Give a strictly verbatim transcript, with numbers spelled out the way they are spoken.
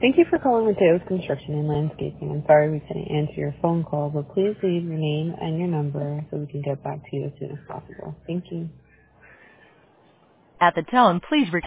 Thank you for calling Mateo's Construction and Landscaping. I'm sorry we couldn't answer your phone call, but please leave your name and your number so we can get back to you as soon as possible. Thank you. At the tone, please record